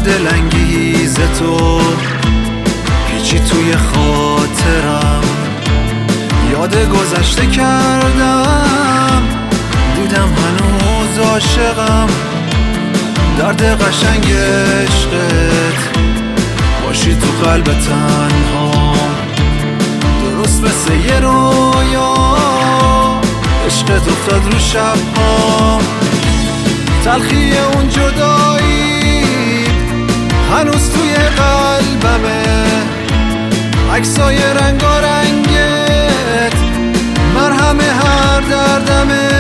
دلانگیز تو پیچی توی خاطرم، یاد گذشته کردم، دیدم هنوز عاشقم. درد قشنگ عشقت باشی تو قلب تنهام، درست مثل یه رویا عشقت افتاد رو شبهام. تلخی اون جدایی هنوز توی قلبمه، عکسای رنگارنگت مرهم هر دردمه.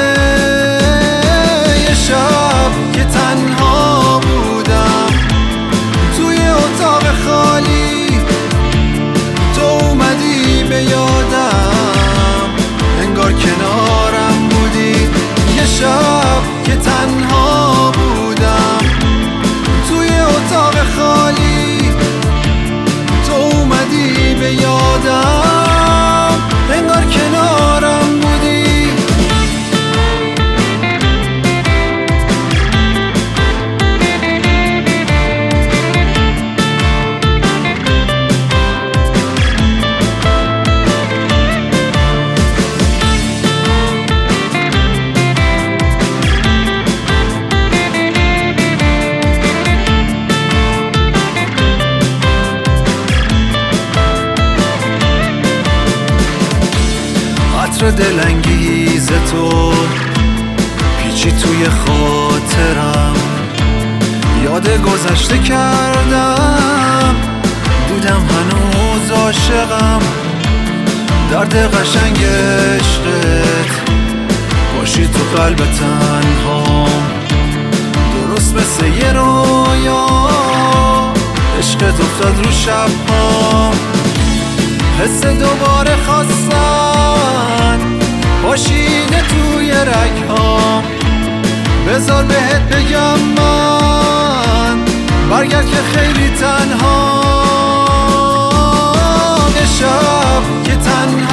یه شب که تنها بودم توی اتاق خالی، تو اومدی به یادم، انگار کنارم بودی. یه شب که تنها بودم توی اتاق خالی، تو اومدی به یادم، انگار کنارم بودی. عطر دلانگیز تو پیچی توی خاطرم، یاد گذشته کردم، دیدم هنوز عاشقم. درد قشنگ عشقت باشی تو قلب تنهام، درست مثل یه رویا عشقت افتاد رو شبهام. حس دوباره خواستن باشینه توی رگهام، بذار بهت بگم من برگرد که خیلی تنها. یه شب که تنها